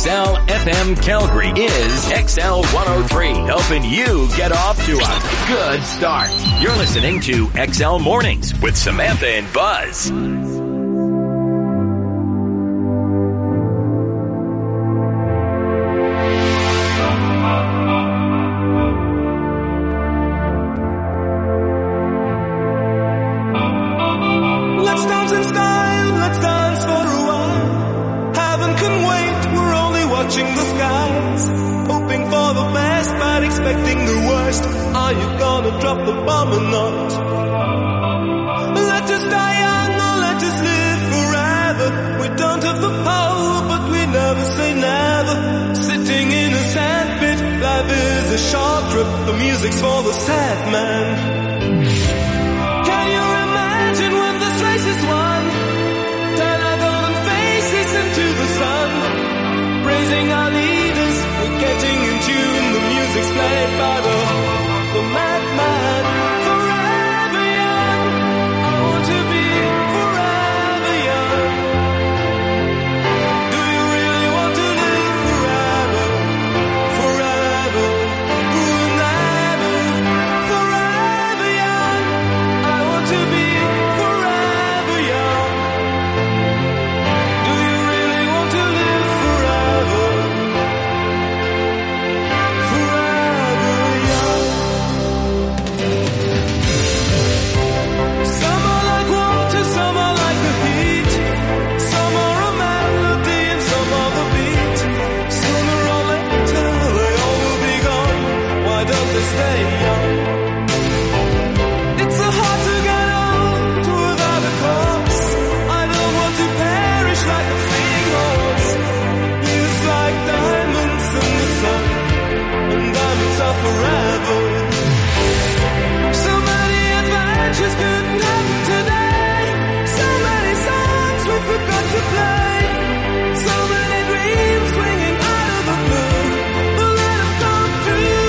XL FM Calgary is XL 103, helping you get off to a good start. You're listening to XL Mornings with Samantha and Buzz. Drop the bomb or not. Let us die young or let us live forever. We don't have the power, but we never say never. Sitting in a sandpit, life is a short trip. The music's for the sad man. Can you imagine when this race is won? Turn our golden faces into the sun. Praising our leaders, we're getting in tune. The music's played by the madman, forever young. I want to be forever young. Do you really want to live forever? Forever, forever, forever young. I want to be forever young. Do you really want to live forever? Stay young. It's so hard to get old without a cause. I don't want to perish like a fleeting horse. It's like diamonds in the sun, and diamonds are forever. So many adventures couldn't happen today. So many songs we forgot to play. So many dreams swinging out of the blue. But let them come true.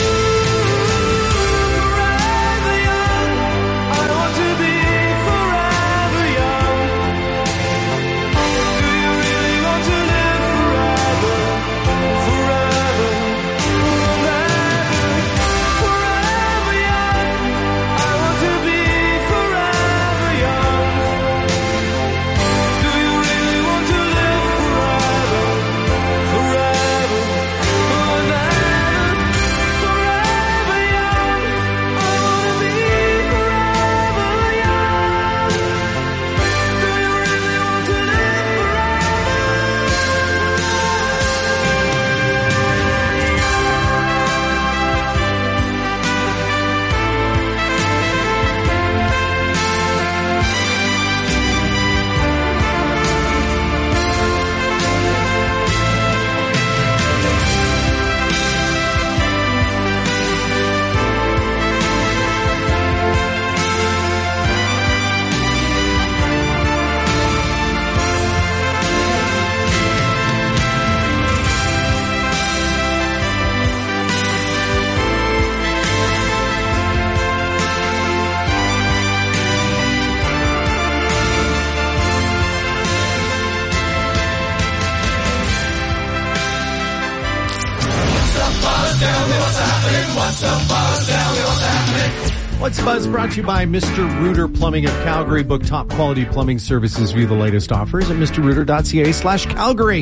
What's Buzz brought to you by Mr. Rooter Plumbing of Calgary. Book top quality plumbing services. View the latest offers at mrrooter.ca/Calgary.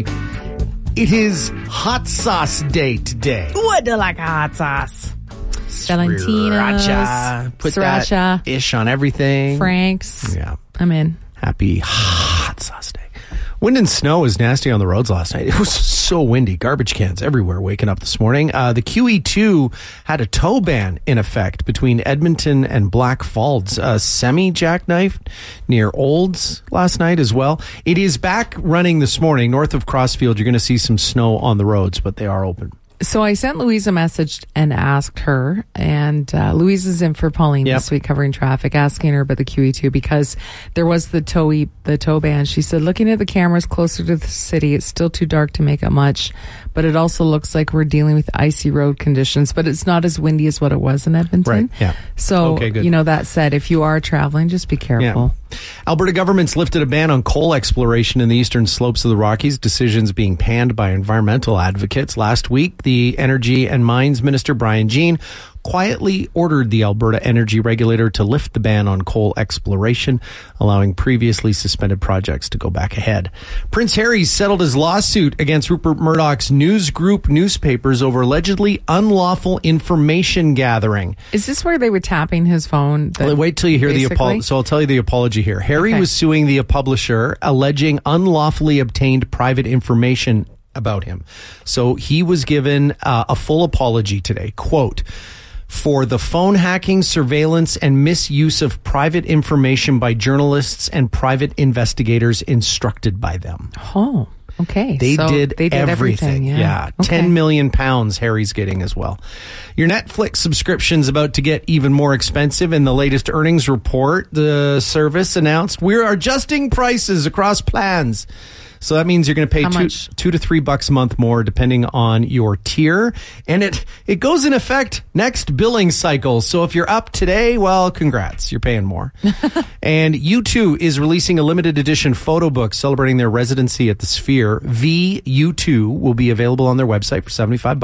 It is hot sauce day today. What do you like a hot sauce? Valentino's, Put Sriracha, that ish on everything. Frank's. Yeah. I'm in. Happy hot sauce day. Wind and snow was nasty on the roads last night. It was so windy. Garbage cans everywhere waking up this morning. The QE2 had a tow ban in effect between Edmonton and Black Falls. Semi-jackknifed near Olds last night as well. It is back running this morning. North of Crossfield, you're going to see some snow on the roads, but they are open. So I sent Louise a message and asked her, and Louise is in for Pauline this week covering traffic, asking her about the QE2 because there was the tow ban. She said, looking at the cameras closer to the city, it's still too dark to make out much, but it also looks like we're dealing with icy road conditions, but it's not as windy as what it was in Edmonton. Right, yeah. So, okay, good. you know, that said, if you are traveling, just be careful. Yeah. Alberta government's lifted a ban on coal exploration in the eastern slopes of the Rockies, decisions being panned by environmental advocates. Last week, the Energy and Mines Minister, Brian Jean, quietly ordered the Alberta Energy Regulator to lift the ban on coal exploration, allowing previously suspended projects to go back ahead. Prince Harry settled his lawsuit against Rupert Murdoch's News Group newspapers over allegedly unlawful information gathering. Is this where they were tapping his phone? Wait till you hear the apology. So I'll tell you the apology here. Harry was suing the publisher, alleging unlawfully obtained private information about him. So he was given a full apology today. Quote, for the phone hacking, surveillance, and misuse of private information by journalists and private investigators instructed by them. Oh, okay. They did everything. Yeah. Okay. £10 million Harry's getting as well. Your Netflix subscription's about to get even more expensive. In the latest earnings report, the service announced we're adjusting prices across plans. So that means you're going to pay $2 to $3 a month more depending on your tier. And it goes in effect next billing cycle. So if you're up today, well, congrats. You're paying more. And U2 is releasing a limited edition photo book celebrating their residency at the Sphere. VU2 will be available on their website for $75.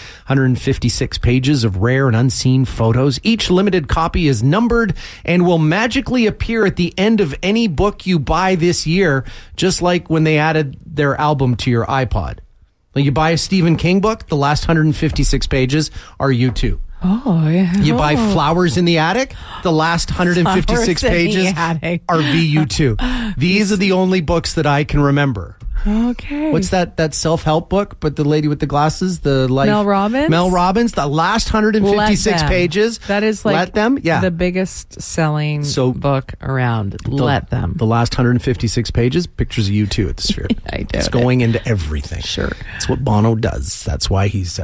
156 pages of rare and unseen photos. Each limited copy is numbered and will magically appear at the end of any book you buy this year, just like when they added their album to your iPod. Like you buy a Stephen King book, the last 156 pages are U2. Oh, yeah. You buy Flowers in the Attic, the last 156 pages are VU2. These are the only books that I can remember. Okay. What's that self-help book, but the lady with the glasses, the life? Mel Robbins? Mel Robbins, the last 156 pages. That is like Let Them? Yeah. the biggest selling book around. Let Them. The last 156 pages, pictures of U2 at the Sphere. I doubt it's going into everything. Sure. That's what Bono does. That's why he's,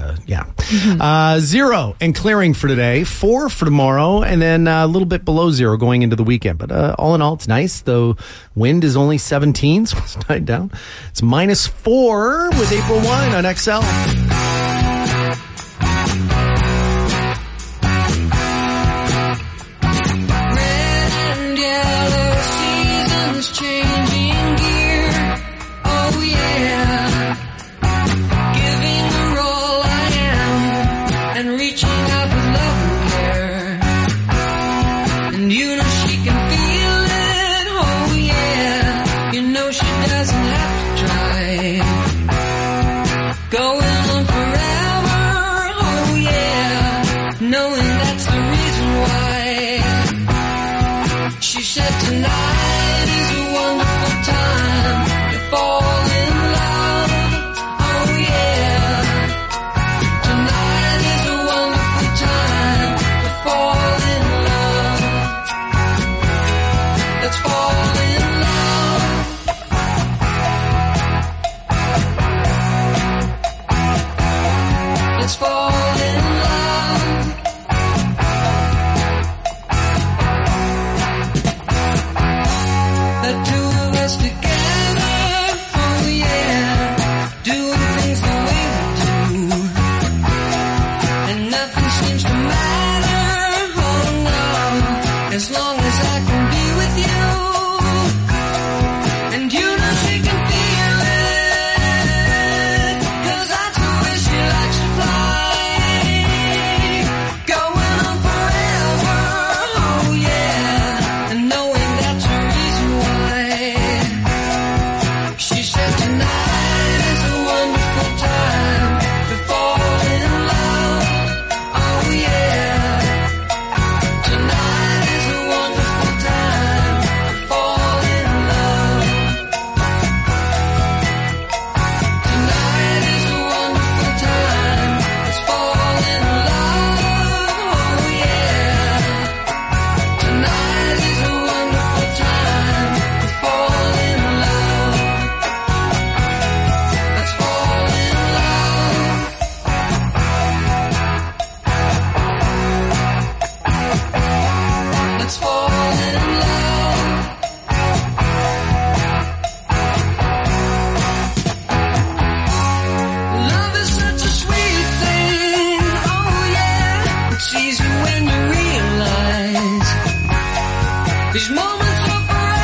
0 and clearing for today, 4 for tomorrow, and then a little bit below 0 going into the weekend. But all in all, it's nice. The wind is only 17, so it's died down. It's -4 with April Wine on XL. Red and yellow seasons changing gear. Oh yeah. Giving her all I am and reaching out with love and care. And you know she can feel it. Oh yeah. You know she doesn't have to try. Going on forever, oh yeah, knowing that's the reason why. She said tonight is a wonderful time to fall in love, oh yeah. Tonight is a wonderful time to fall in love. Let's fall in love. Let's fall in love. The two of us together, oh yeah, doing things the way we do. And nothing seems to matter, oh no, as long as I can be with you. And you know she can feel it, 'cause that's the way she likes to fly. Going on forever, oh yeah, and knowing that's the reason why. She said tonight is a wonderful time to fall in love, oh yeah. Tonight is a wonderful time to fall in love. Tonight is a wonderful time. Let's fall in love. Oh yeah. Tonight is a wonderful time to fall in love. Let's fall in love. Let's fall in love. Love is such a sweet thing, oh yeah. It's easy when you realize these moments are forever.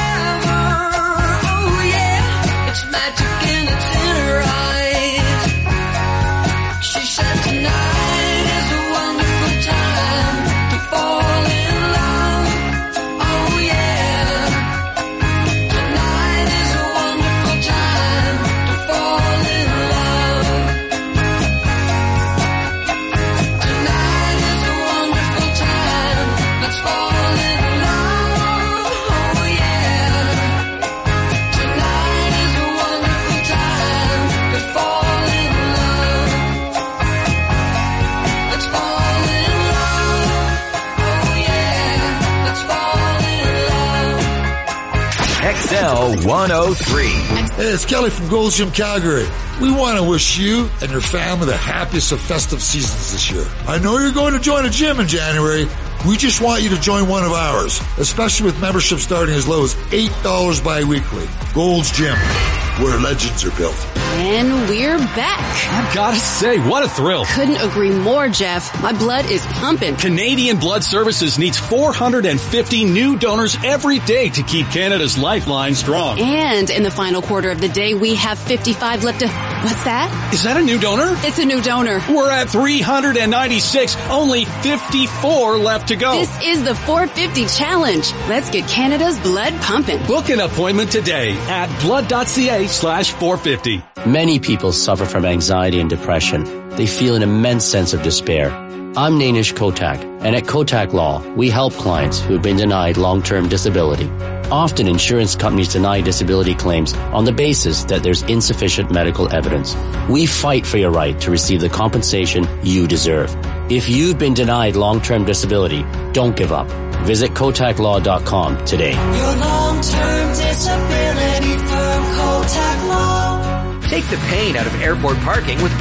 XL 103. Hey, it's Kelly from Gold's Gym Calgary. We want to wish you and your family the happiest of festive seasons this year. I know you're going to join a gym in January. We just want you to join one of ours, especially with membership starting as low as $8 bi-weekly. Gold's Gym, where legends are built. And we're back. I've gotta say, what a thrill. Couldn't agree more, Jeff. My blood is pumping. Canadian Blood Services needs 450 new donors every day to keep Canada's lifeline strong. And in the final quarter of the day, we have 55 left to... What's that? Is that a new donor? It's a new donor. We're at 396. Only 54 left to go. This is the 450 challenge. Let's get Canada's blood pumping. Book an appointment today at blood.ca/450. Many people suffer from anxiety and depression. They feel an immense sense of despair. I'm Nainish Kotak, and at Kotak Law, we help clients who have been denied long-term disability. Often insurance companies deny disability claims on the basis that there's insufficient medical evidence. We fight for your right to receive the compensation you deserve. If you've been denied long-term disability, don't give up. Visit KotakLaw.com today. Your long-term disability firm, Kotak Law. Take the pain out of airport parking with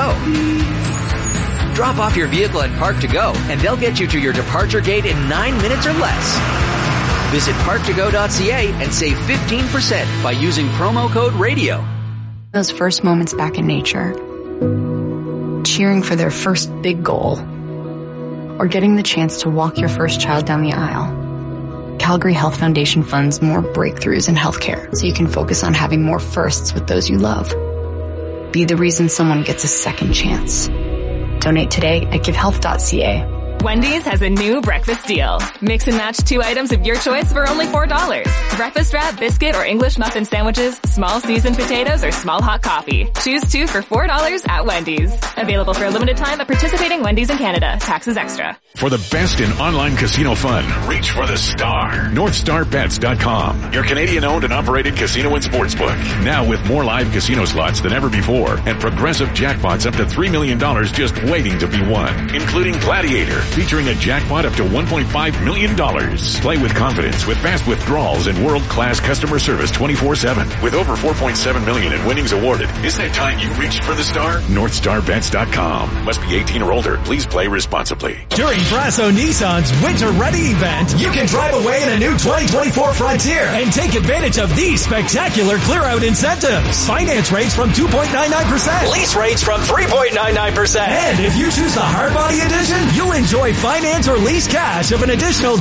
Park2Go. Drop off your vehicle at Park2Go and they'll get you to your departure gate in 9 minutes or less. Visit park2go.ca and save 15% by using promo code RADIO. Those first moments back in nature, cheering for their first big goal, or getting the chance to walk your first child down the aisle. Calgary Health Foundation funds more breakthroughs in healthcare so you can focus on having more firsts with those you love. Be the reason someone gets a second chance. Donate today at givehealth.ca. Wendy's has a new breakfast deal. Mix and match 2 items of your choice for only $4. Breakfast wrap, biscuit, or English muffin sandwiches, small seasoned potatoes, or small hot coffee. Choose 2 for $4 at Wendy's. Available for a limited time at participating Wendy's in Canada. Taxes extra. For the best in online casino fun, reach for the star. NorthstarBets.com. Your Canadian-owned and operated casino and sportsbook. Now with more live casino slots than ever before and progressive jackpots up to $3 million just waiting to be won, including Gladiator, featuring a jackpot up to $1.5 million. Play with confidence with fast withdrawals and world-class customer service 24/7. With over $4.7 million in winnings awarded, isn't it time you reached for the star? NorthstarBets.com. Must be 18 or older. Please play responsibly. During Brasso Nissan's Winter Ready event, you can drive away in a new 2024 Frontier and take advantage of these spectacular clear-out incentives. Finance rates from 2.99%. Lease rates from 3.99%. And if you choose the Hardbody Edition, you'll enjoy finance or lease cash of an additional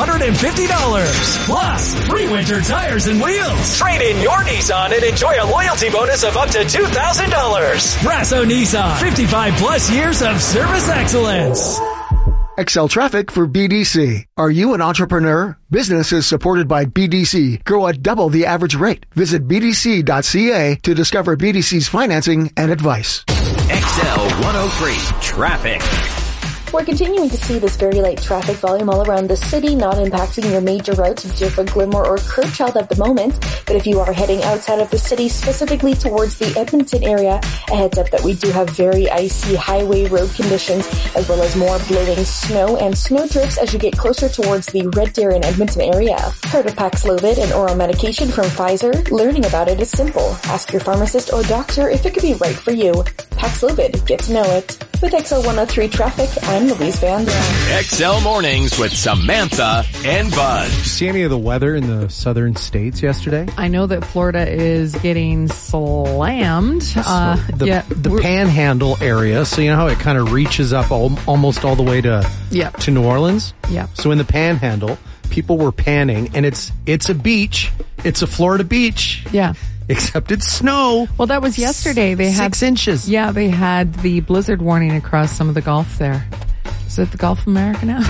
$1,250. Plus, free winter tires and wheels. Trade in your Nissan and enjoy a loyalty bonus of up to $2,000. Brasso Nissan, 55 plus years of service excellence. XL Traffic for BDC. Are you an entrepreneur? Business is supported by BDC. Grow at double the average rate. Visit BDC.ca to discover BDC's financing and advice. XL 103 Traffic. We're continuing to see this very light traffic volume all around the city, not impacting your major routes of Jiffa, Glenmore, or Kirkchild at the moment. But if you are heading outside of the city, specifically towards the Edmonton area, a heads up that we do have very icy highway road conditions, as well as more blowing snow and snow drifts as you get closer towards the Red Deer and Edmonton area. Heard of Paxlovid, an oral medication from Pfizer? Learning about it is simple. Ask your pharmacist or doctor if it could be right for you. Paxlovid, get to know it. With XL 103 Traffic, I'm Louise Van Dam. XL Mornings with Samantha and Buzz. Did you see any of the weather in the southern states yesterday? I know that Florida is getting slammed. The Panhandle area. So you know how it kind of reaches up almost all the way to New Orleans? Yeah. So in the Panhandle, people were panning, and it's a beach. It's a Florida beach. Yeah. Except it's snow. Well, that was yesterday. They had 6 inches. Yeah, they had the blizzard warning across some of the Gulf there. Is it the Gulf of America now?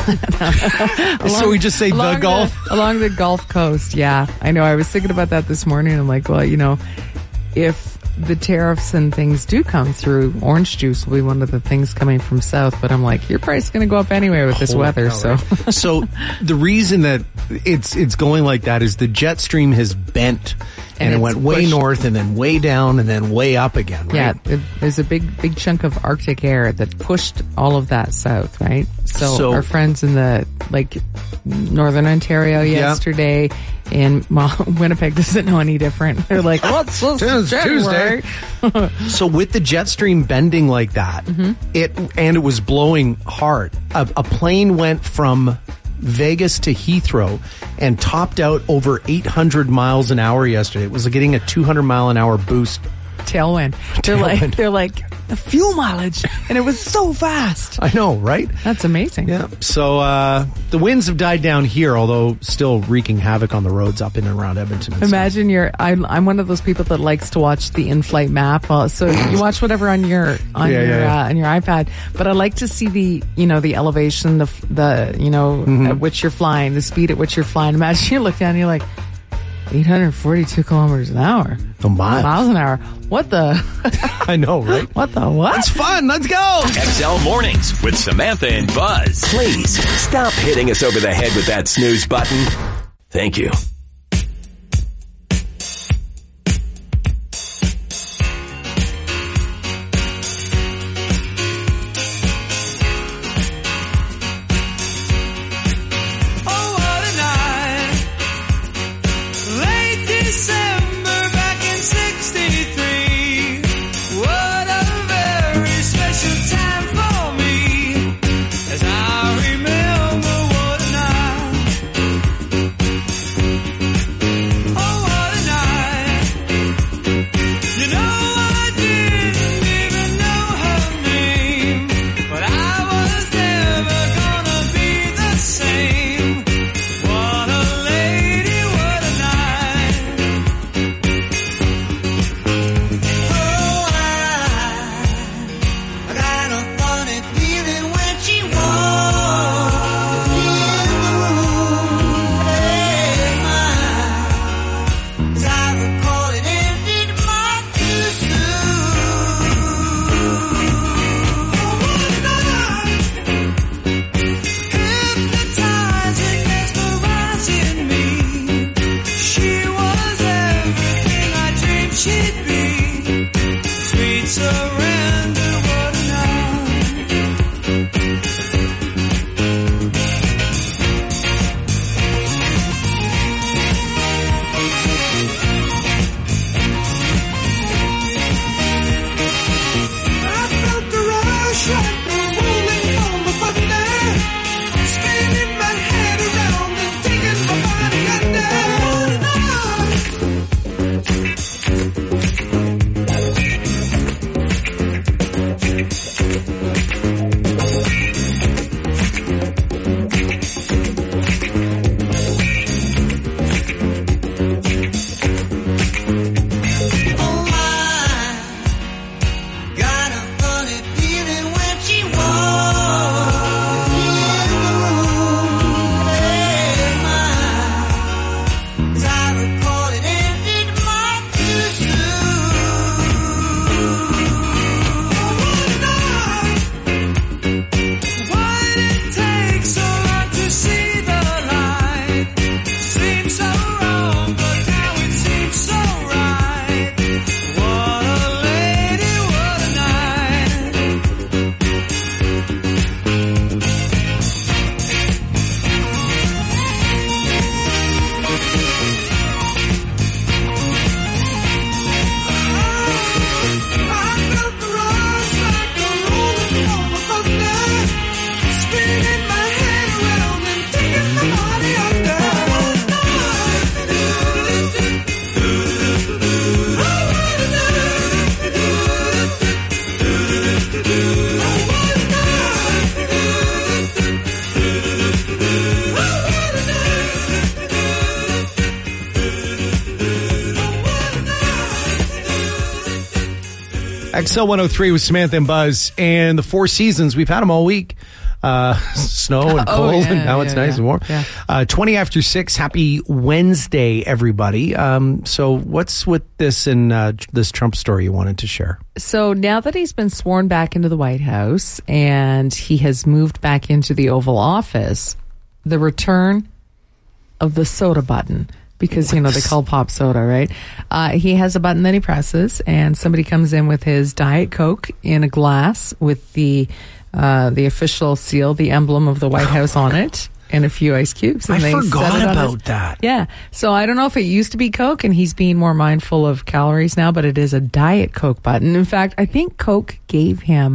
So we just say the Gulf? Along the Gulf Coast, yeah. I know. I was thinking about that this morning. I'm like, well, you know, if the tariffs and things do come through, orange juice will be one of the things coming from south. But I'm like, your price is going to go up anyway with this weather. Right? So the reason that it's going like that is the jet stream has bent. And it went way north and then way down and then way up again, right? Yeah, there's a big chunk of Arctic air that pushed all of that south, right? So our friends in the Northern Ontario yesterday, and Winnipeg doesn't know any different. They're like, "What's Tuesday?" So with the jet stream bending like that, it was blowing hard. A plane went from Vegas to Heathrow and topped out over 800 miles an hour yesterday. It was getting a 200 mile an hour boost. Tailwind. They're like the fuel mileage, and it was so fast. I know, right? That's amazing. Yeah. So the winds have died down here, although still wreaking havoc on the roads up in and around Edmonton. Imagine I'm one of those people that likes to watch the in-flight map. So you watch whatever on your iPad, but I like to see the elevation, at which you're flying, the speed at which you're flying. Imagine you look down and you're like 842 kilometers an hour. Oh, miles an hour. What the? I know, right? What the what? It's fun. Let's go. XL Mornings with Samantha and Buzz. Please stop hitting us over the head with that snooze button. Thank you. XL 103 with Samantha and Buzz, and the Four Seasons. We've had them all week. Snow and cold, and now it's nice and warm. 20 after 6. Happy Wednesday, everybody. So what's with this and this Trump story you wanted to share? So now that he's been sworn back into the White House and he has moved back into the Oval Office, the return of the soda button, because, they call pop soda, right? He has a button that he presses, and somebody comes in with his Diet Coke in a glass with the the official seal, the emblem of the White House on it, and a few ice cubes. And I forgot about that. Yeah. So I don't know if it used to be Coke and he's being more mindful of calories now, but it is a Diet Coke button. In fact, I think Coke gave him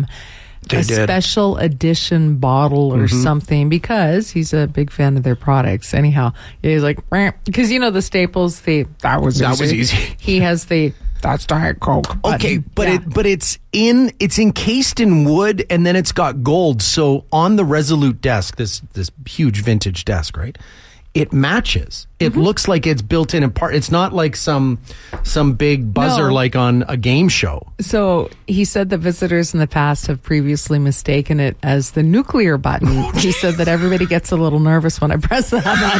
special edition bottle or something because he's a big fan of their products. Anyhow, he's like, because the staples, that was easy. He has that's Diet Coke button. Okay, but it's encased in wood and then it's got gold. So on the Resolute desk, this huge vintage desk, right? It matches. It looks like it's built in part. It's not like some big buzzer like on a game show. So he said that visitors in the past have previously mistaken it as the nuclear button. He said that everybody gets a little nervous when I press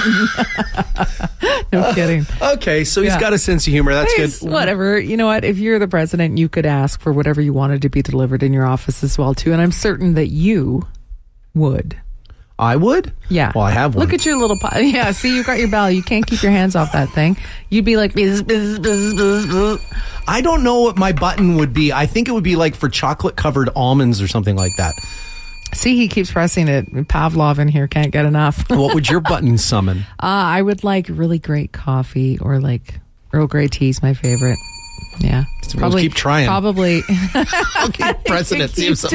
that button. No kidding. Okay, so he's got a sense of humor. That's good. Whatever. You know what? If you're the president, you could ask for whatever you wanted to be delivered in your office as well, too. And I'm certain that you would. I would? Yeah. Well, I have one. Look at your little yeah, see, you got your bell. You can't keep your hands off that thing. You'd be like, bzz, bzz, bzz, bzz, bzz. I don't know what my button would be. I think it would be like for chocolate-covered almonds or something like that. See, he keeps pressing it. Pavlov in here can't get enough. What would your button summon? I would like really great coffee or like Earl Grey tea is my favorite. Yeah. Probably keep trying. Probably. Okay, president.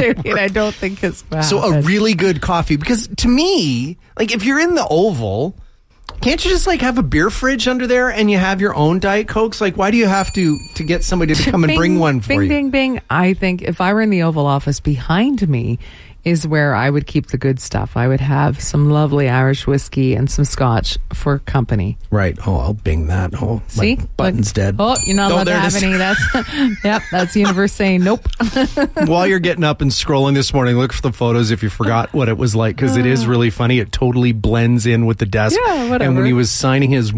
I don't think it's bad. So a really good coffee, because to me, like if you're in the Oval, can't you just like have a beer fridge under there and you have your own Diet Cokes? Like why do you have to get somebody to come and bring one for you? Bing, bing, bing. I think if I were in the Oval Office, behind me is where I would keep the good stuff. I would have some lovely Irish whiskey and some scotch for company. Right. Oh, I'll bing that. Oh, see? My button's dead. Oh, you're not allowed to have any. That's the universe saying nope. While you're getting up and scrolling this morning, look for the photos if you forgot what it was like, because it is really funny. It totally blends in with the desk. Yeah, whatever. And when he was signing his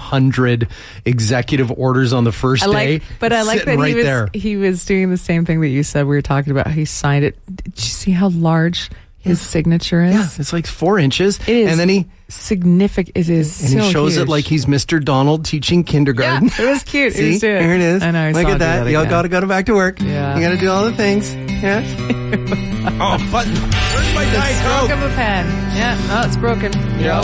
100 executive orders on the first day, I like that he was doing the same thing that you said we were talking about. He signed it. Did you see how large his signature is? Yeah, it's like 4 inches. It is. And then he significant. It is. And he shows it like he's Mr. Donald teaching kindergarten. Yeah, it was cute. See, it was here it is. I know. Look at that. Y'all got to go back to work. Yeah. You got to do all the things. Yeah. Oh, button. Where's my Diet Coke? Stroke of a pen. Yeah. Oh, it's broken. Yeah.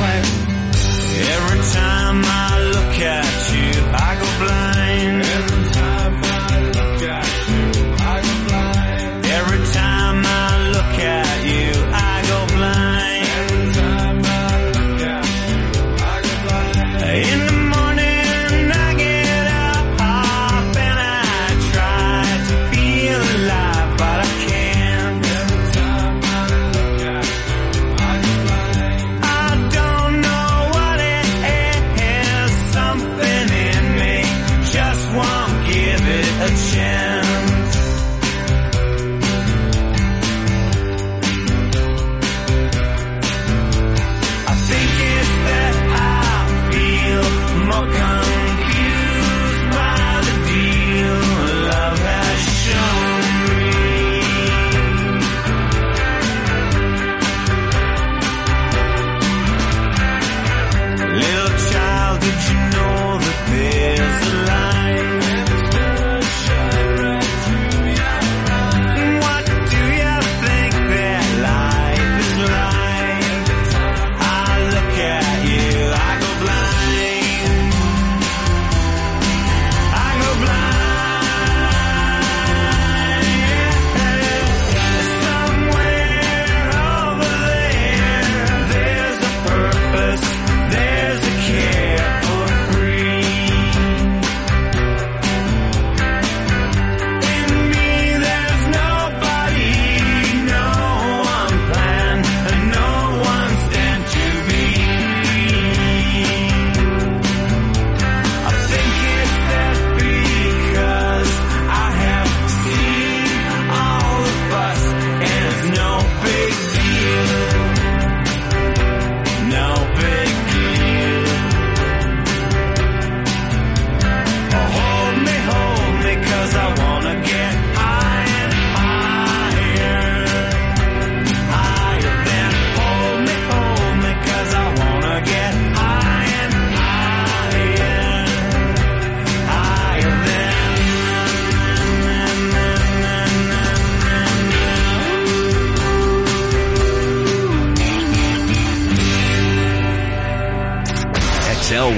Every time I look at you, I go blind. Every time I look at you, I go blind. Every time I look at you, I go blind. Every time I look at you, I go blind. In the morning I get up and I try to feel alive, but I can't. Every time I look at you, I go blind. I don't know what it is, something in me just won't give it a chance. More confused by the deal love has shown me. Little child, did you know that there's a light? What do you think that life is like? I look at you, I go blind.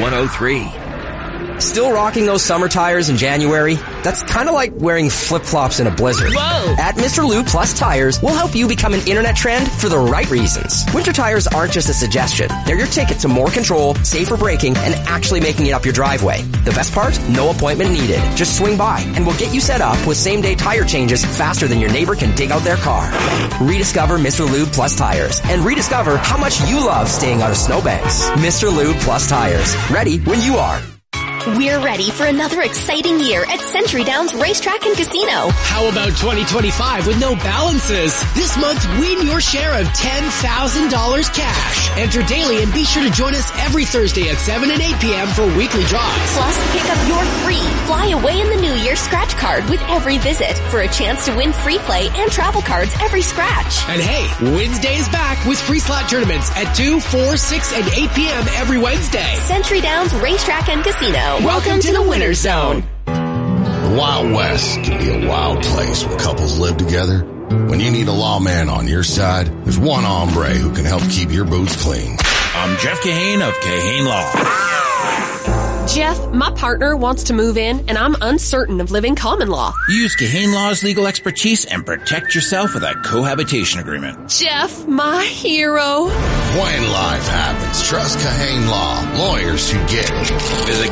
103. Still rocking those summer tires in January? That's kind of like wearing flip-flops in a blizzard. Whoa! At Mr. Lube Plus Tires, we'll help you become an internet trend for the right reasons. Winter tires aren't just a suggestion. They're your ticket to more control, safer braking, and actually making it up your driveway. The best part? No appointment needed. Just swing by, and we'll get you set up with same-day tire changes faster than your neighbor can dig out their car. Rediscover Mr. Lube Plus Tires, and rediscover how much you love staying out of snowbanks. Mr. Lube Plus Tires. Ready when you are. We're ready for another exciting year at Century Downs Racetrack and Casino. How about 2025 with no balances? This month, win your share of $10,000 cash. Enter daily and be sure to join us every Thursday at 7 and 8 p.m. for weekly draws. Plus, pick up your free Fly Away in the New Year scratch card with every visit for a chance to win free play and travel cards every scratch. And hey, Wednesday is back with free slot tournaments at 2, 4, 6, and 8 p.m. every Wednesday. Century Downs Racetrack and Casino. Welcome to the Winner's Zone. The Wild West can be a wild place when couples live together. When you need a lawman on your side, there's one hombre who can help keep your boots clean. I'm Jeff Kahane of Kahane Law. Jeff, my partner wants to move in, and I'm uncertain of living common law. Use Kahane Law's legal expertise and protect yourself with a cohabitation agreement. Jeff, my hero. When life happens, trust Kahane Law. Lawyers who get it. Visit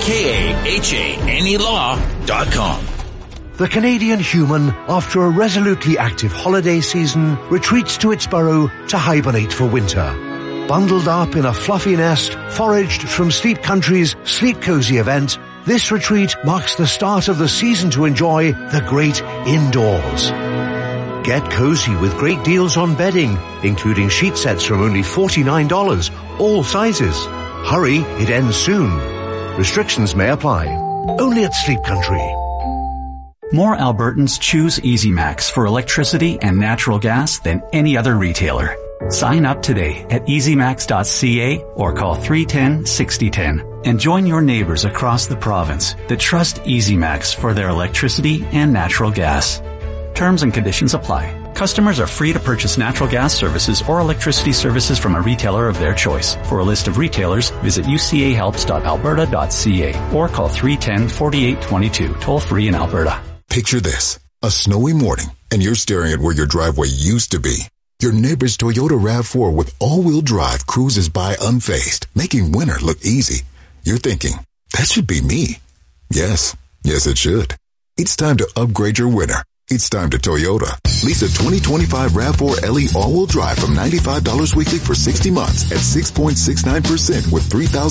KAHANElaw.com. The Canadian human, after a resolutely active holiday season, retreats to its burrow to hibernate for winter. Bundled up in a fluffy nest, foraged from Sleep Country's Sleep Cozy event, this retreat marks the start of the season to enjoy the great indoors. Get cozy with great deals on bedding, including sheet sets from only $49, all sizes. Hurry, it ends soon. Restrictions may apply. Only at Sleep Country. More Albertans choose EasyMax for electricity and natural gas than any other retailer. Sign up today at easymax.ca or call 310-6010 and join your neighbors across the province that trust EasyMax for their electricity and natural gas. Terms and conditions apply. Customers are free to purchase natural gas services or electricity services from a retailer of their choice. For a list of retailers, visit ucahelps.alberta.ca or call 310-4822, toll free in Alberta. Picture this, a snowy morning, and you're staring at where your driveway used to be. Your neighbor's Toyota RAV4 with all-wheel drive cruises by unfazed, making winter look easy. You're thinking, that should be me. Yes, it should. It's time to upgrade your winter. It's time to Toyota. Lease a 2025 RAV4 LE all-wheel drive from $95 weekly for 60 months at 6.69% with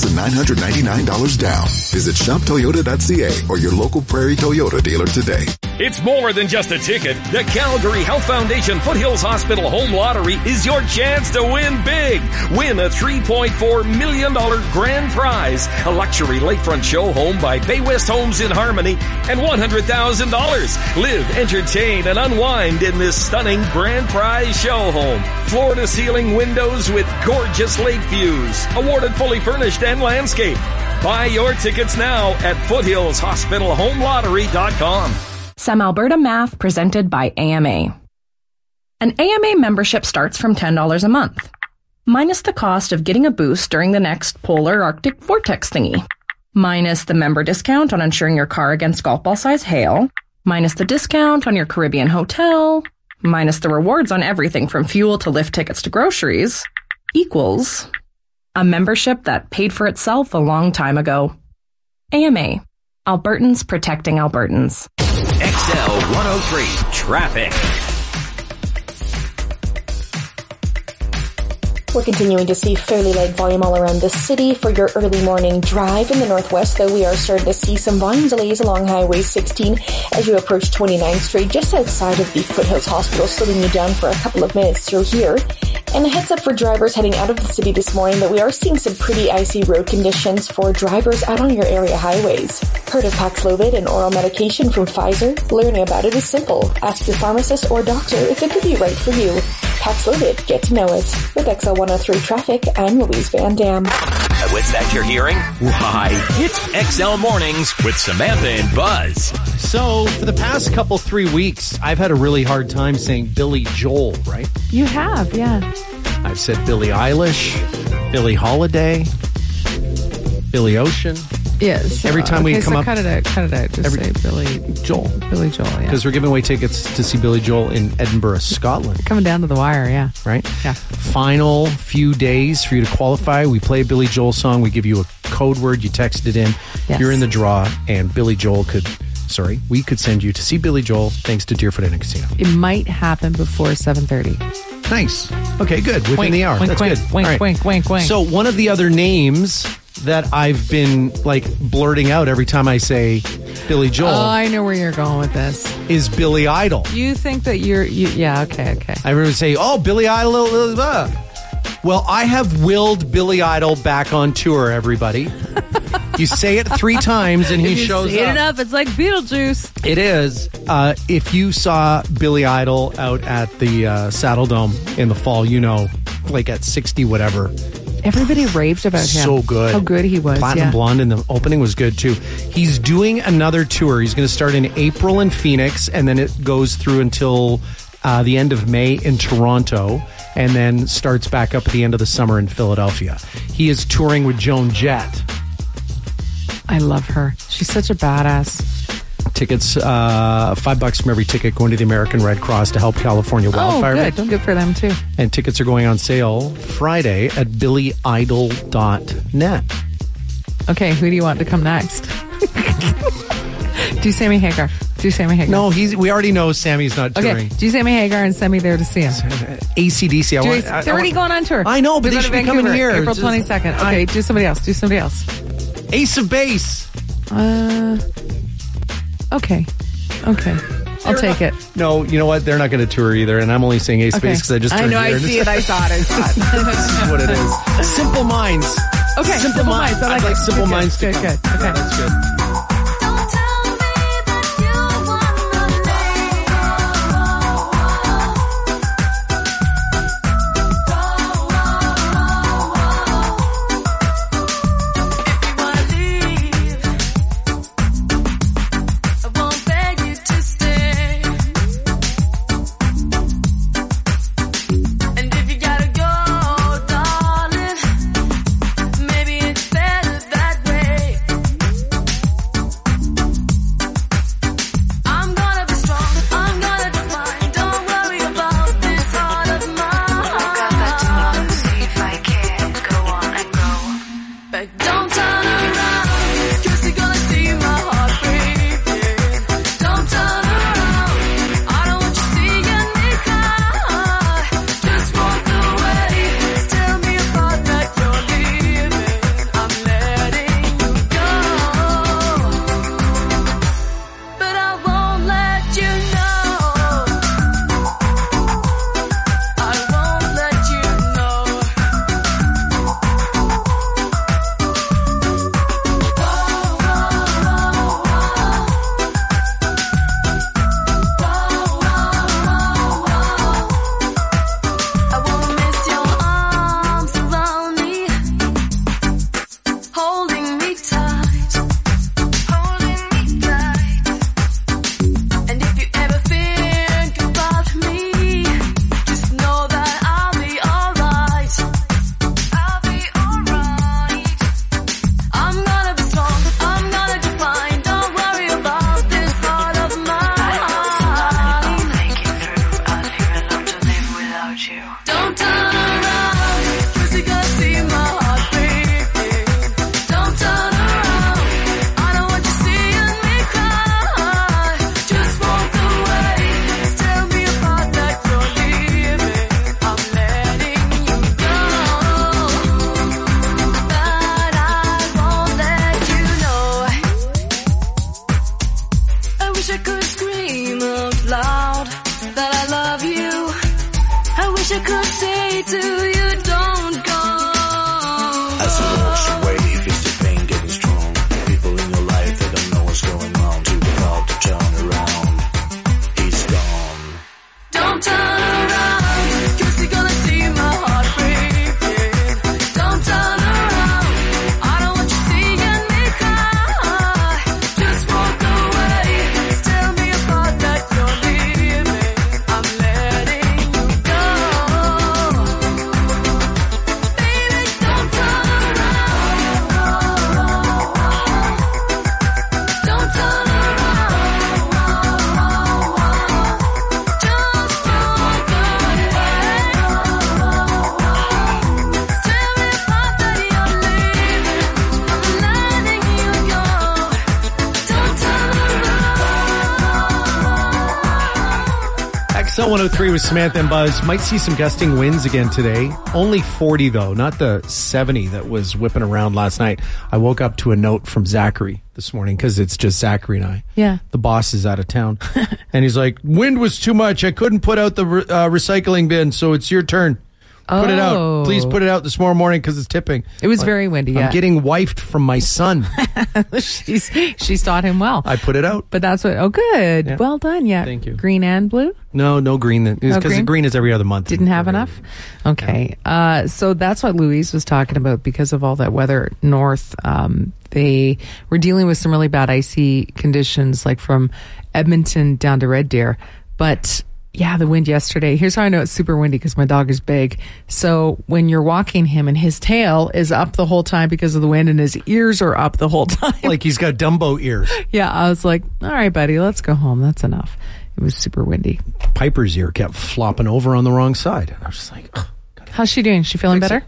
$3,999 down. Visit shoptoyota.ca or your local Prairie Toyota dealer today. It's more than just a ticket. The Calgary Health Foundation Foothills Hospital Home Lottery is your chance to win big. Win a $3.4 million grand prize, a luxury lakefront show home by Bay West Homes in Harmony, and $100,000. Live, entertain, and unwind in this stunning grand prize show home. Floor-to-ceiling windows with gorgeous lake views. Awarded fully furnished and landscape. Buy your tickets now at foothillshospitalhomelottery.com. Some Alberta Math presented by AMA. An AMA membership starts from $10 a month, minus the cost of getting a boost during the next polar Arctic vortex thingy, minus the member discount on insuring your car against golf ball size hail, minus the discount on your Caribbean hotel, minus the rewards on everything from fuel to lift tickets to groceries, equals a membership that paid for itself a long time ago. AMA. Albertans protecting Albertans. XL 103 Traffic. We're continuing to see fairly light volume all around the city for your early morning drive. In the northwest, though, we are starting to see some volume delays along Highway 16 as you approach 29th Street, just outside of the Foothills Hospital, slowing you down for a couple of minutes through here. And a heads up for drivers heading out of the city this morning that we are seeing some pretty icy road conditions for drivers out on your area highways. Heard of Paxlovid, an oral medication from Pfizer? Learning about it is simple. Ask your pharmacist or doctor if it could be right for you. Paxlovid, get to know it. With XL 103 Traffic, I'm Louise Van Dam. What's that you're hearing? Why, it's XL Mornings with Samantha and Buzz. So, for the past 3 weeks, I've had a really hard time saying Billy Joel, right? You have, yeah. I've said Billie Eilish, Billie Holiday. Billy Ocean. Yes. Every time we come up, cut it out. Just say Billy Joel. Billy Joel. Yeah. Because we're giving away tickets to see Billy Joel in Edinburgh, Scotland. Coming down to the wire, yeah. Right? Yeah. Final few days for you to qualify. We play a Billy Joel song. We give you a code word. You text it in. Yes. You're in the draw, and we could send you to see Billy Joel thanks to Deerfoot Inn and Casino. It might happen before 7:30. Nice. Okay, good. Within the hour. Wink, That's wink, good. wink, All right. wink, wink, wink. So one of the other names that I've been blurting out every time I say Billy Joel. Oh, I know where you're going with this. Is Billy Idol. You think that yeah, okay. Everyone say, oh, Billy Idol. Well, I have willed Billy Idol back on tour, everybody. You say it 3 times and he shows up. Say it enough, it's like Beetlejuice. It is. If you saw Billy Idol out at the Saddle Dome in the fall, at 60 whatever. Everybody raved about him. So good. How good he was. Platinum Blonde in the opening was good too. He's doing another tour. He's going to start in April in Phoenix, and then it goes through until the end of May in Toronto, and then starts back up at the end of the summer in Philadelphia. He is touring with Joan Jett. I love her. She's such a badass. Tickets, $5 from every ticket going to the American Red Cross to help California wildfire victims. Good for them too. And tickets are going on sale Friday at billyidol.net. Okay, who do you want to come next? Do Sammy Hagar. No, we already know Sammy's not touring. Okay, do Sammy Hagar and send me there to see him. AC/DC. They're already going on tour. I know, but they should be coming here. April 22nd. Okay, do somebody else. Ace of Base. Okay. I'll take it. No, you know what? They're not going to tour either, and I'm only saying Ace of Base because I just turned I see it. I saw it. This is what it is. Simple Minds. Okay, Simple Minds. I like Simple Minds. Good. Okay. That's good. XL 103 with Samantha and Buzz. Might see some gusting winds again today. Only 40 though, not the 70 that was whipping around last night. I woke up to a note from Zachary this morning because it's just Zachary and I. Yeah. The boss is out of town. And he's like, wind was too much. I couldn't put out the recycling bin, so it's your turn. Put it out. Please put it out this morning because it's tipping. It was very windy, yeah. I'm getting wifed from my son. She's taught him well. I put it out. But that's what, good. Yeah. Well done, yeah. Thank you. Green and blue? No green. Because the green is every other month. Didn't have enough? Okay. Yeah. So that's what Louise was talking about because of all that weather north. They were dealing with some really bad icy conditions, like from Edmonton down to Red Deer. But yeah, the wind yesterday. Here's how I know it's super windy because my dog is big. So when you're walking him and his tail is up the whole time because of the wind and his ears are up the whole time. Like he's got Dumbo ears. Yeah, I was like, all right, buddy, let's go home. That's enough. It was super windy. Piper's ear kept flopping over on the wrong side. And I was just like, oh, how's she doing? She feeling better?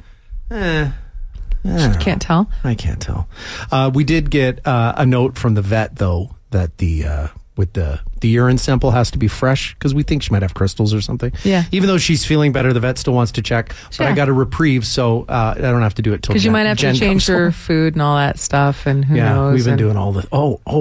Can't tell. I can't tell. We did get a note from the vet, though, that with the urine sample has to be fresh because we think she might have crystals or something. Yeah. Even though she's feeling better, the vet still wants to check. But I got a reprieve, so I don't have to do it till because you might have to change her food and all that stuff, and who knows. We've been doing all the.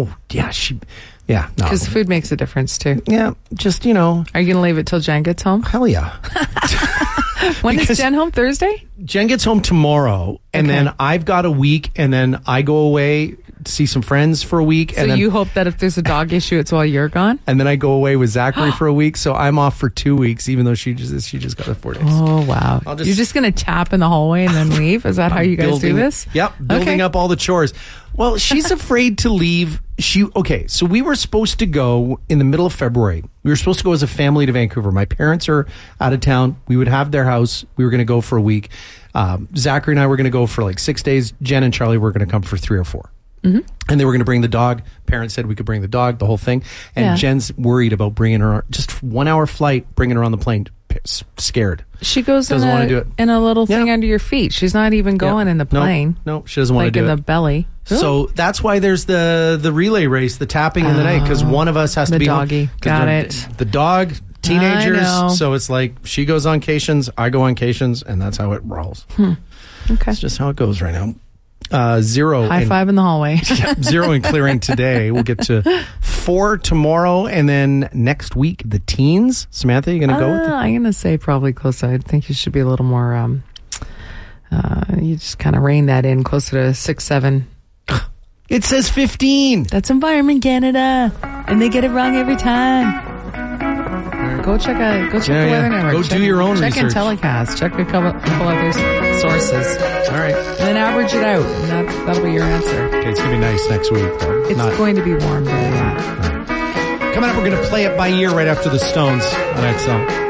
Yeah, because food makes a difference too. Yeah, just Are you going to leave it till Jen gets home? Hell yeah. When is Jen home? Thursday? Jen gets home tomorrow, and then I've got a week, and then I go away to see some friends for a week. So and then, you hope that if there's a dog issue, it's while you're gone? And then I go away with Zachary for a week, so I'm off for 2 weeks, even though she just got 4 days. Oh, wow. You're just going to tap in the hallway and then leave? Is that how you guys do this? Yep, building up all the chores. Well, she's afraid to leave. So we were supposed to go in the middle of February. We were supposed to go as a family to Vancouver. My parents are out of town. We would have their house. We were going to go for a week. Zachary and I were going to go for like 6 days. Jen and Charlie were going to come for 3 or 4. Mm-hmm. And they were going to bring the dog. Parents said we could bring the dog, the whole thing. And Jen's worried about bringing her, just 1 hour flight, bringing her on the plane. Scared. She goes doesn't want to do it in a little thing under your feet. She's not even going in the plane. No, she doesn't want to do it. Like in the belly. Really? So that's why there's the relay race, the tapping in the night, because one of us has to be doggy. Got it. The dog, teenagers. So it's like she goes on cations, I go on cations, and that's how it rolls. Okay. That's just how it goes right now. 0 high five in the hallway. 0 in clearing today. We'll get to 4 tomorrow, and then next week the teens. Samantha, you gonna go with it? I'm gonna say probably closer. I think you should be a little more. You just kind of rein that in closer to 6, 7. It says 15. That's Environment Canada, and they get it wrong every time. Go check the Weather Network. Go do your own research. Check in Telecast. Check a couple other sources. All right. And then average it out. And that'll be your answer. Okay, it's going to be nice next week, though. It's going to be warm, though. Right. Coming up, we're going to play it by ear right after the Stones on XL.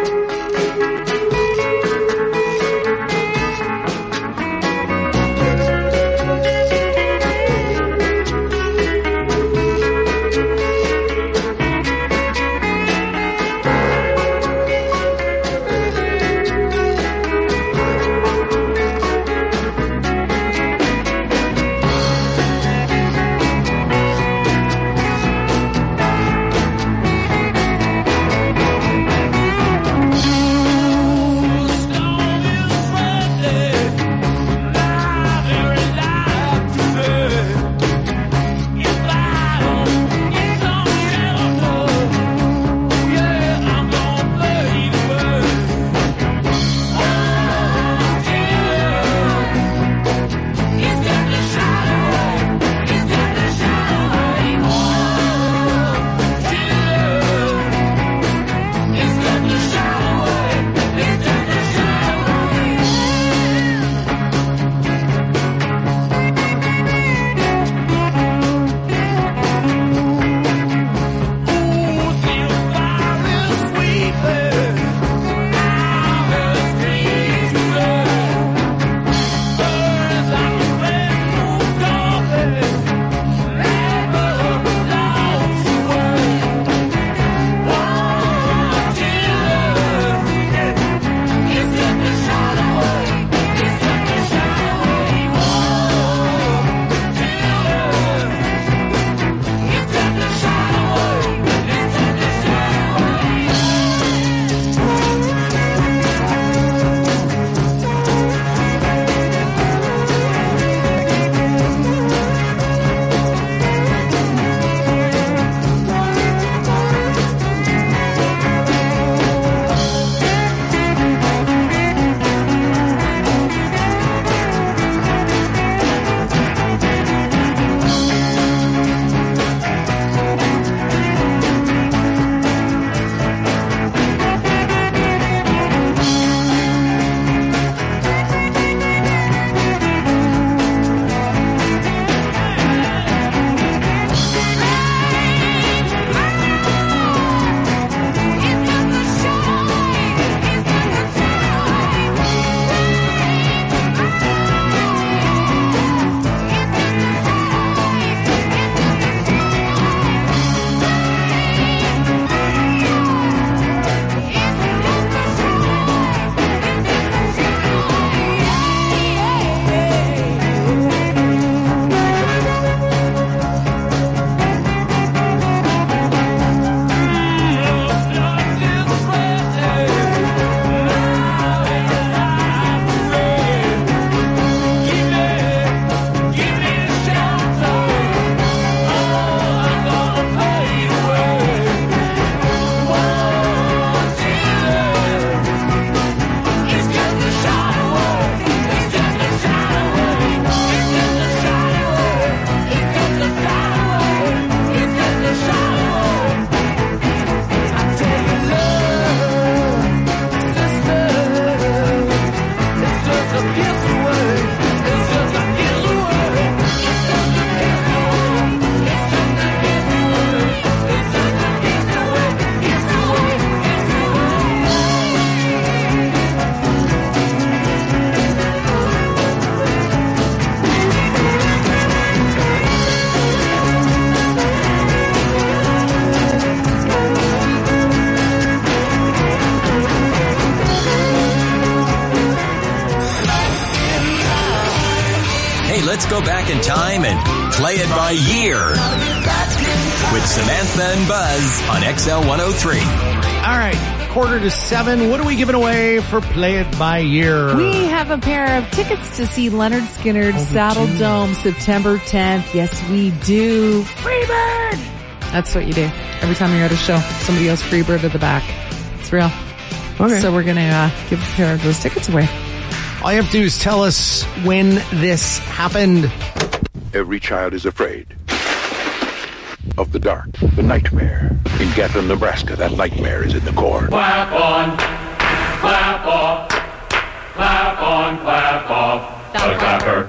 back in time and play it by year with Samantha and Buzz on XL 103. All right, 6:45. What are we giving away for Play It By Year? We have a pair of tickets to see Leonard Skinner's Saddle Dome September 10th. Yes, we do. Freebird! That's what you do. Every time you're at a show, somebody else Freebird at the back. It's real. Okay. So we're going to give a pair of those tickets away. All you have to do is tell us when this happened. Every child is afraid of the dark, the nightmare. In Gatlin, Nebraska, that nightmare is in the core. Clap on, clap off, clap on, clap off, the clapper.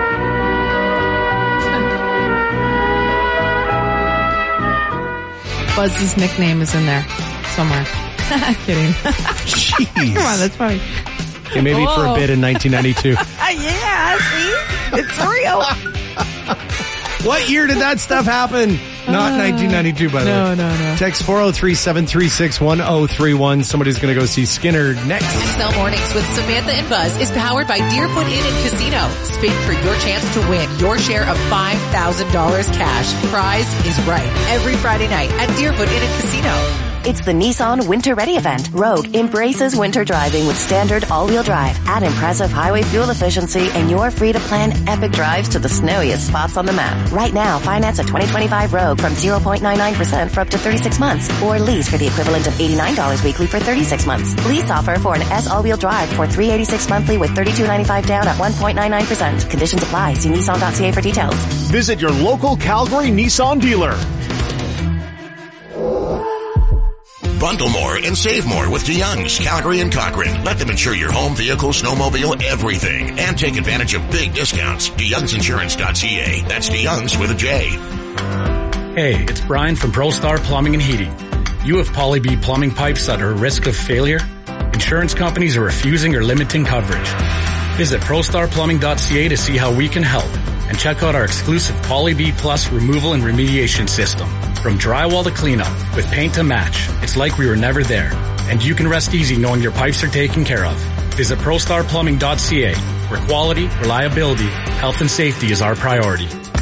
Buzz's nickname is in there somewhere. Kidding. Jeez. Come on, that's funny. Okay, maybe for a bit in 1992. Yeah, see? It's real. What year did that stuff happen? Not 1992, by the way. No. Text 403-736-1031. Somebody's going to go see Skinner next. XL Mornings with Samantha and Buzz is powered by Deerfoot Inn and Casino. Spin for your chance to win your share of $5,000 cash. Prize is right every Friday night at Deerfoot Inn and Casino. It's the Nissan Winter Ready event. Rogue embraces winter driving with standard all-wheel drive. Add impressive highway fuel efficiency and you're free to plan epic drives to the snowiest spots on the map. Right now, finance a 2025 Rogue from 0.99% for up to 36 months or lease for the equivalent of $89 weekly for 36 months. Lease offer for an S all-wheel drive for $386 monthly with $32.95 down at 1.99%. Conditions apply. See Nissan.ca for details. Visit your local Calgary Nissan dealer. Bundle more and save more with DeYoung's, Calgary and Cochrane. Let them insure your home, vehicle, snowmobile, everything. And take advantage of big discounts. DeYoungsInsurance.ca. That's DeYoung's with a J. Hey, it's Brian from ProStar Plumbing and Heating. You have Poly B plumbing pipes that are at risk of failure? Insurance companies are refusing or limiting coverage. Visit ProStarPlumbing.ca to see how we can help. And check out our exclusive Poly B Plus removal and remediation system. From drywall to cleanup, with paint to match, it's like we were never there. And you can rest easy knowing your pipes are taken care of. Visit ProStarPlumbing.ca, where quality, reliability, health and safety is our priority.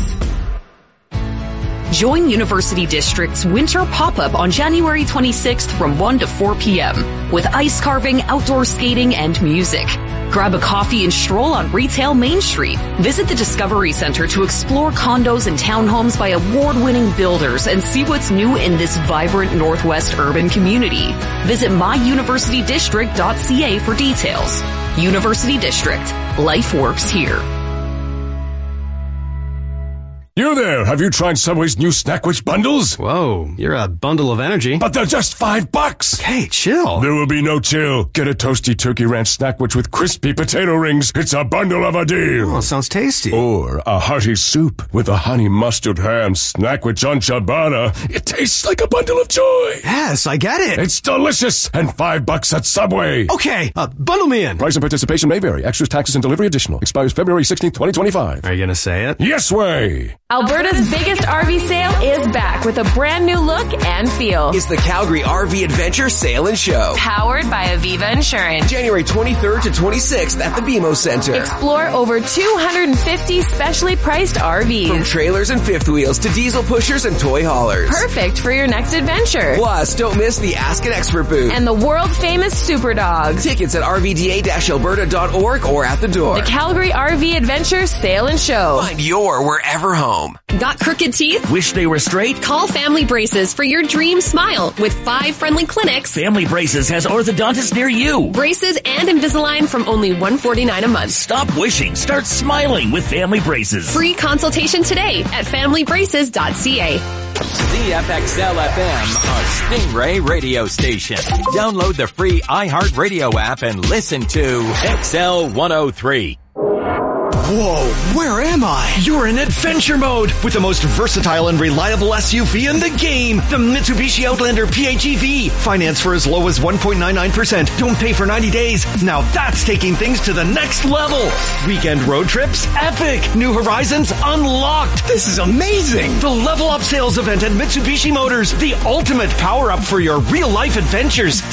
Join University District's Winter Pop-Up on January 26th from 1 to 4 p.m. with ice carving, outdoor skating, and music. Grab a coffee and stroll on Retail Main Street. Visit the Discovery Center to explore condos and townhomes by award-winning builders and see what's new in this vibrant Northwest urban community. Visit myuniversitydistrict.ca for details. University District. Life works here. You there, have you tried Subway's new Snackwich bundles? Whoa, you're a bundle of energy. But they're just $5. Hey, chill. There will be no chill. Get a toasty turkey ranch Snackwich with crispy potato rings. It's a bundle of a deal. Oh, sounds tasty. Or a hearty soup with a honey mustard ham Snackwich on ciabatta. It tastes like a bundle of joy. Yes, I get it. It's delicious and $5 at Subway. Okay, bundle me in. Price and participation may vary. Extras, taxes, and delivery additional. Expires February 16th, 2025. Are you going to say it? Yes way. Alberta's biggest RV sale is back with a brand new look and feel. It's the Calgary RV Adventure Sale and Show. Powered by Aviva Insurance. January 23rd to 26th at the BMO Center. Explore over 250 specially priced RVs. From trailers and fifth wheels to diesel pushers and toy haulers. Perfect for your next adventure. Plus, don't miss the Ask an Expert booth. And the world famous Super Dogs. Tickets at rvda-alberta.org or at the door. The Calgary RV Adventure Sale and Show. Find your wherever home. Got crooked teeth? Wish they were straight? Call Family Braces for your dream smile with 5 friendly clinics. Family Braces has orthodontists near you. Braces and Invisalign from only $149 a month. Stop wishing. Start smiling with Family Braces. Free consultation today at familybraces.ca. CFXL FM, a Stingray radio station. Download the free iHeartRadio app and listen to XL 103. Whoa, where am I? You're in adventure mode with the most versatile and reliable SUV in the game, the Mitsubishi Outlander PHEV. Finance for as low as 1.99%. Don't pay for 90 days. Now that's taking things to the next level. Weekend road trips? Epic. New horizons unlocked. This is amazing. The Level Up sales event at Mitsubishi Motors. The ultimate power up for your real life adventures.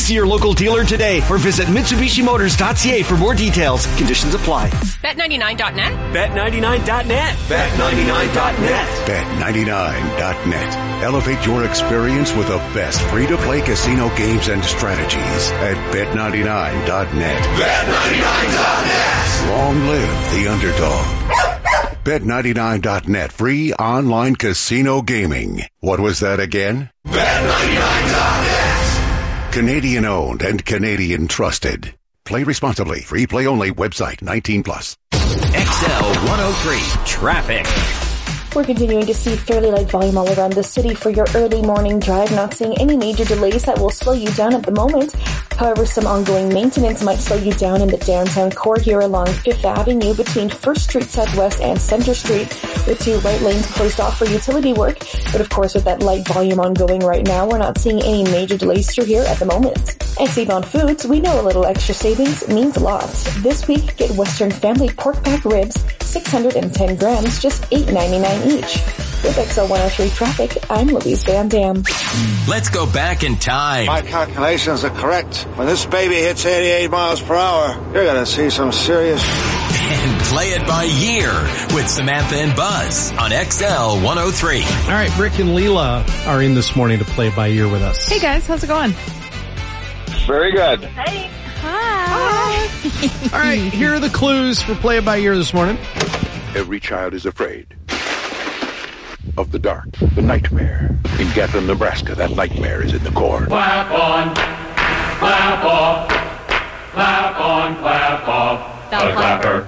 See your local dealer today or visit MitsubishiMotors.ca for more details. Conditions apply. Bet99.net? Bet99.net. Bet99.net. Bet99.net. Elevate your experience with the best free-to-play casino games and strategies at Bet99.net. Bet99.net. Long live the underdog. Bet99.net. Free online casino gaming. What was that again? Bet99.net. Canadian owned and Canadian trusted. Play responsibly. Free play only. Website 18+. XL 103 Traffic. We're continuing to see fairly light volume all around the city for your early morning drive. Not seeing any major delays that will slow you down at the moment. However, some ongoing maintenance might slow you down in the downtown core here along 5th Avenue between 1st Street Southwest and Center Street, with 2 right lanes closed off for utility work. But of course, with that light volume ongoing right now, we're not seeing any major delays through here at the moment. At Save on Foods, we know a little extra savings means a lot. This week, get Western Family Pork Pack Ribs, 610 grams, just $8.99 each. With XL 103 Traffic, I'm Louise Van Dam. Let's go back in time. My calculations are correct. When this baby hits 88 miles per hour, you're going to see some serious... And play it by year with Samantha and Buzz on XL 103. All right, Rick and Leela are in this morning to play by year with us. Hey guys, how's it going? Very good. Hey. Hi. All right, here are the clues for play it by year this morning. Every child is afraid of the dark, the nightmare. In Gatlin, Nebraska, that nightmare is in the core. Clap on, clap off, clap on, clap off. The clapper.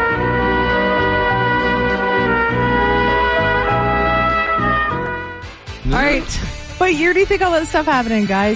All right. What year do you think all that stuff happening, guys?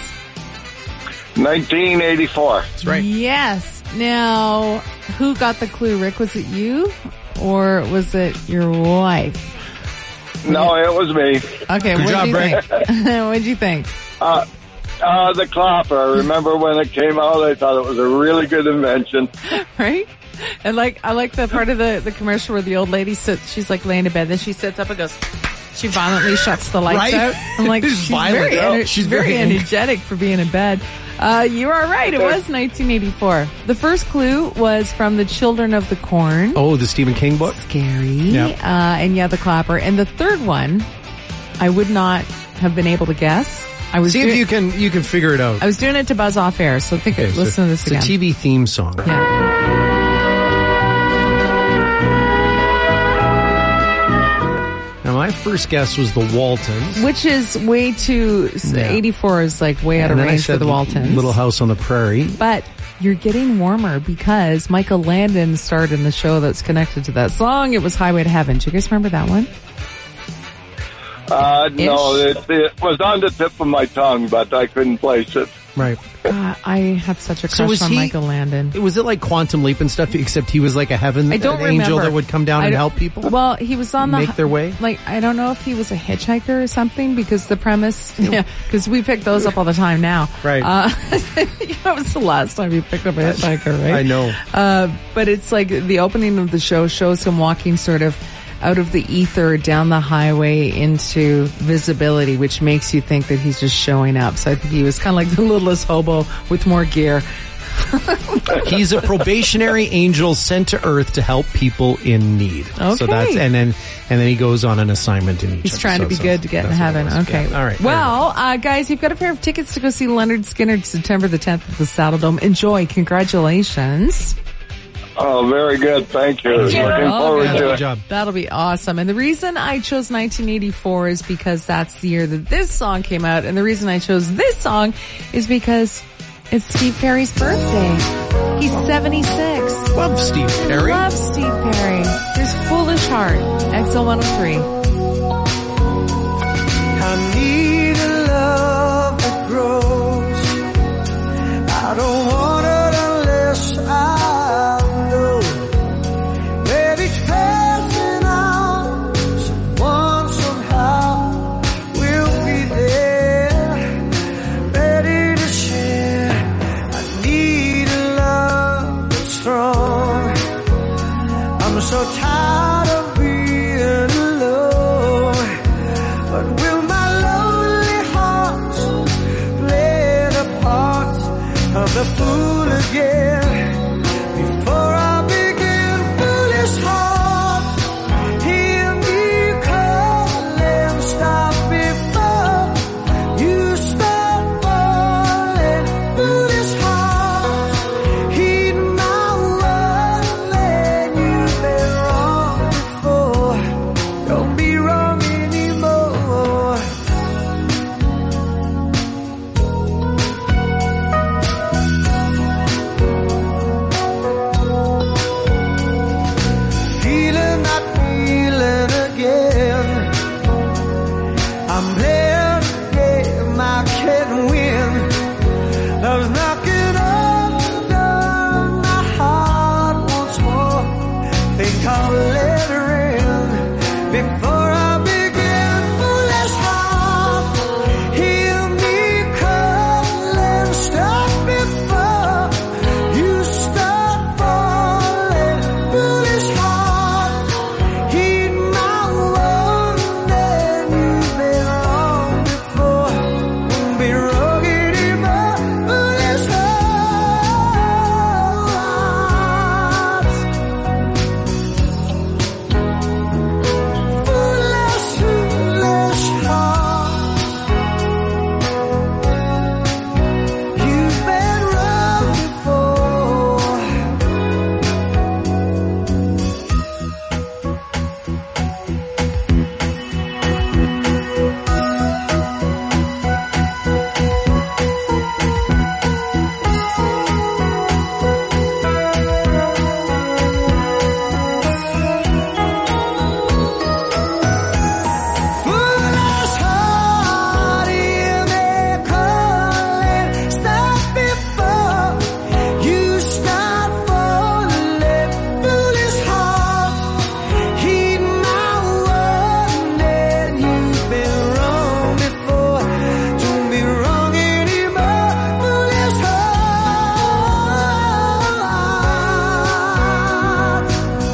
1984. That's right. Yes. Now, who got the clue, Rick? Was it you or was it your wife? No, it was me. Okay, what did you think? What did you think? The clapper. I remember when it came out, I thought it was a really good invention. Right? And I like the part of the commercial where the old lady sits, she's like laying in bed, then she sits up and goes, she violently shuts the lights out. I'm like, she's very energetic for being in bed. You are right. It was 1984. The first clue was from The Children of the Corn. Oh, the Stephen King book? Scary. Yep. And yeah, the clapper. And the third one, I would not have been able to guess. I was if you can figure it out. I was doing it to Buzz off air, so listen to this again. It's a TV theme song. Yeah. Now, my first guess was the Waltons. Which is way too... 84 is like way out of range for the Waltons. Little House on the Prairie. But you're getting warmer because Michael Landon starred in the show that's connected to that song. It was Highway to Heaven. Do you guys remember that one? No, it was on the tip of my tongue, but I couldn't place it. Right. I had such a crush on Michael Landon. Was it like Quantum Leap and stuff, except he was like an angel that would come down and help people? Well, he was on make their way? Like, I don't know if he was a hitchhiker or something, because the premise, because we pick those up all the time now. Right. That was the last time you picked up a hitchhiker, right? I know. But it's like the opening of the show shows him walking sort of out of the ether down the highway into visibility, which makes you think that he's just showing up. So I think he was kind of like the littlest hobo with more gear. He's a probationary angel sent to Earth to help people in need. Okay. So that's and then he goes on an assignment in each. He's trying to be good to get in heaven. Okay. Yeah. All right. Well, guys, you've got a pair of tickets to go see Leonard Skinner September the 10th at the Saddle Dome. Enjoy. Congratulations. Oh, very good. Thank you. Looking forward to it. Job. That'll be awesome. And the reason I chose 1984 is because that's the year that this song came out. And the reason I chose this song is because it's Steve Perry's birthday. He's 76. Love Steve Perry. Love Steve Perry. His Foolish Heart. XL 103. I need a love that grows. I don't want it unless I so tired of being alone. I'm playing a game I can't win. Love's knocking on my heart once more. Think I'll let her in before I begin. Foolish heart, hear me calling. Stop before you start falling. Foolish heart, heed my warning. You've been wrong before, won't be wrong anymore. Foolish heart, foolish heart, you've been wrong before. Foolish heart, hear me calling. Stop before you start falling. Foolish heart, heed my warning. You've been wrong before, don't be wrong anymore. Foolish heart,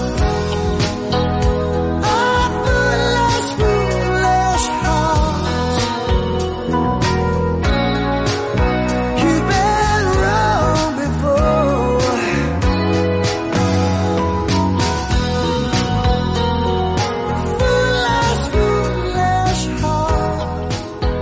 foolish heart, you've been wrong before. Foolish heart.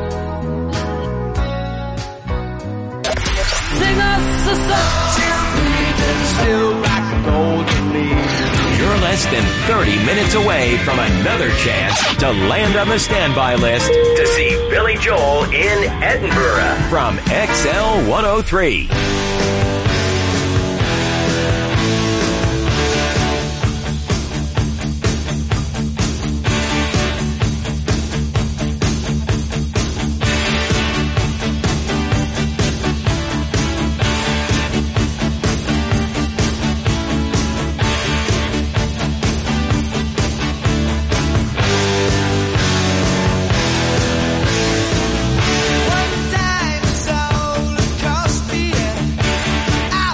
Sing us a song. Still back golden leaves. You're less than 30 minutes away from another chance to land on the standby list to see Billy Joel in Edinburgh from XL 103. One dinosaur cost me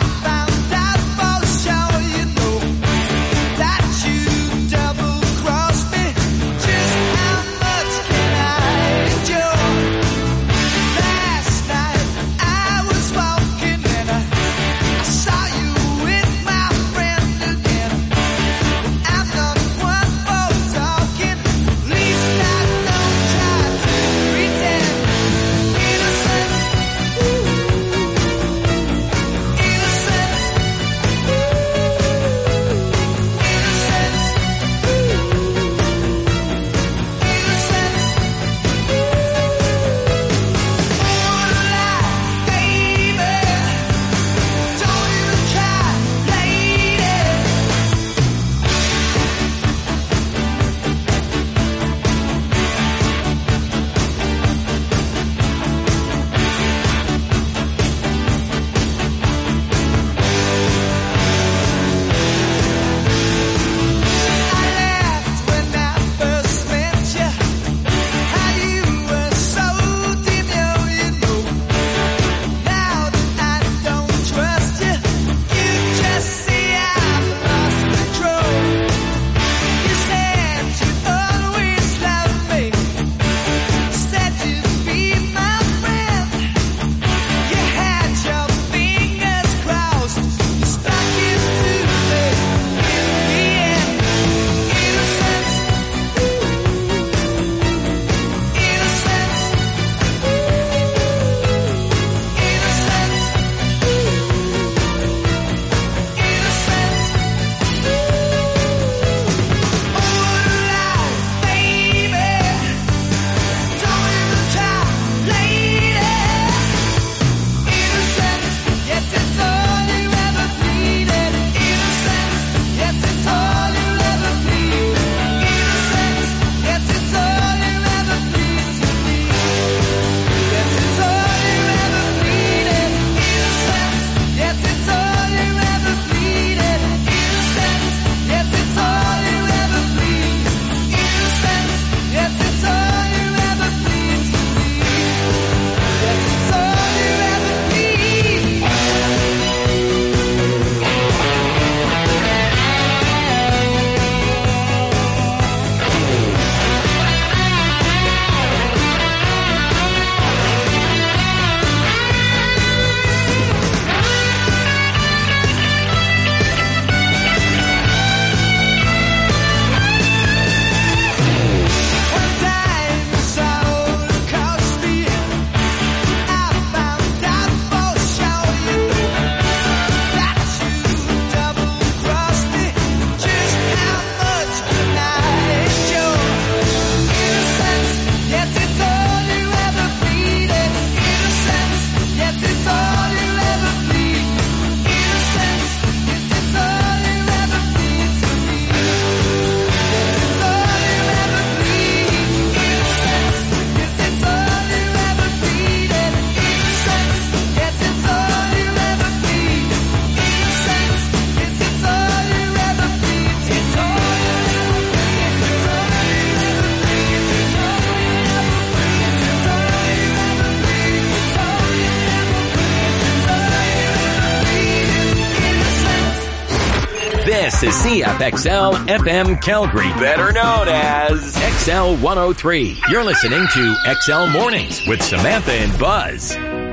This is CFXL FM Calgary, better known as XL 103. You're listening to XL Mornings with Samantha and Buzz.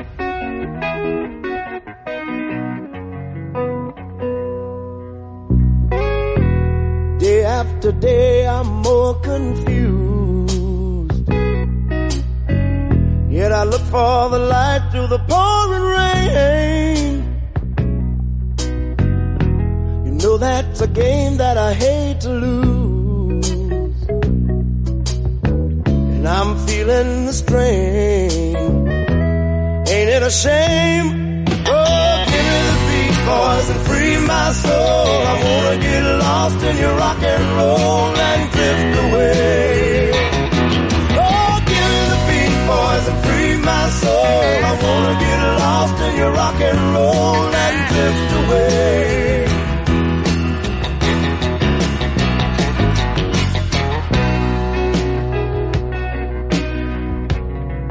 Day after day, I'm more confused. Yet I look for the light through the pouring rain. You know that's a game that I hate to lose. And I'm feeling the strain. Ain't it a shame? Oh, give me the beat, boys, and free my soul. I wanna get lost in your rock and roll and drift away. Oh, give me the beat, boys, and free my soul. I wanna get lost in your rock and roll